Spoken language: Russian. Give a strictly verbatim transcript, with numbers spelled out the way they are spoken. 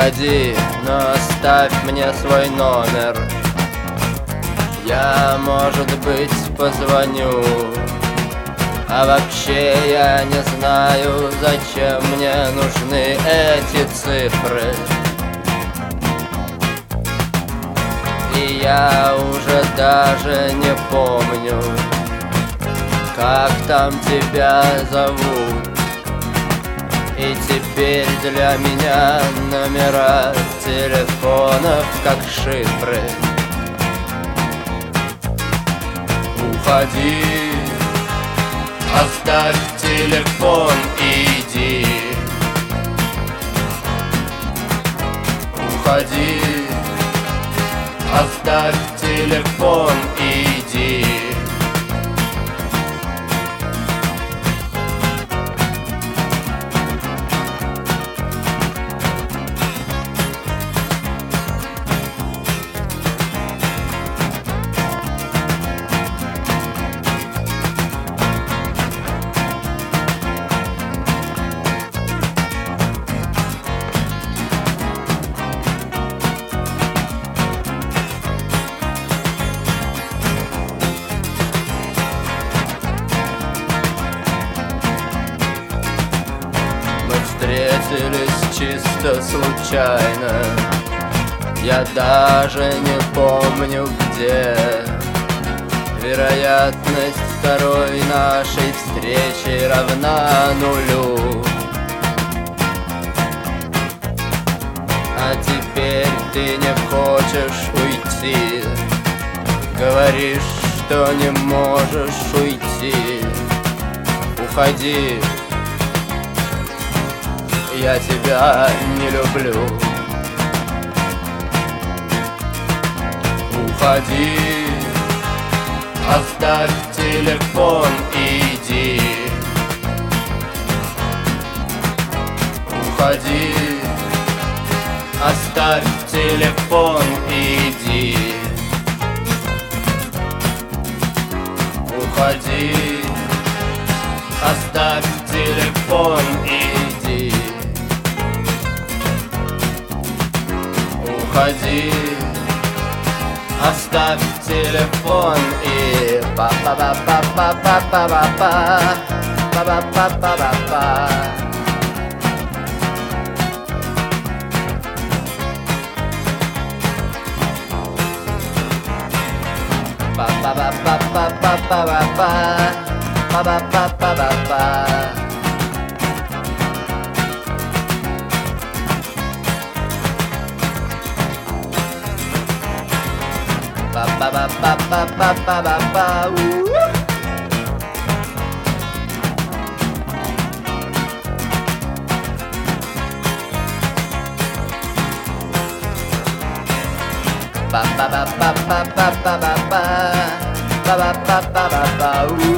Уходи, но оставь мне свой номер. Я, может быть, позвоню. А вообще я не знаю, зачем мне нужны эти цифры. И я уже даже не помню, как там тебя зовут. И теперь для меня номера телефонов как шифры. Уходи, оставь телефон и иди. Уходи, оставь телефон и иди. Встретились чисто случайно. Я даже не помню где. Вероятность второй нашей встречи равна нулю. А теперь ты не хочешь уйти. Говоришь, что не можешь уйти. Уходи, я тебя не люблю. Уходи, оставь телефон и иди. Уходи, оставь телефон и иди. Уходи, оставь телефон и иди. Уходи, оставь телефон и па па па па па па па па па па па па па па. Па па па па па па па па па па па па па па. Ba ba ba ba ba ba ba ba ba. Ba ba ba ba ba ba ba ba ba ba ba ba ba ba ba.